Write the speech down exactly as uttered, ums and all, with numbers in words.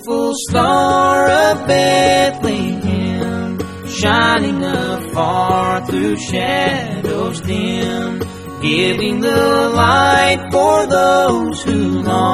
faithful star of Bethlehem, shining afar through shadows dim, giving the light for those who long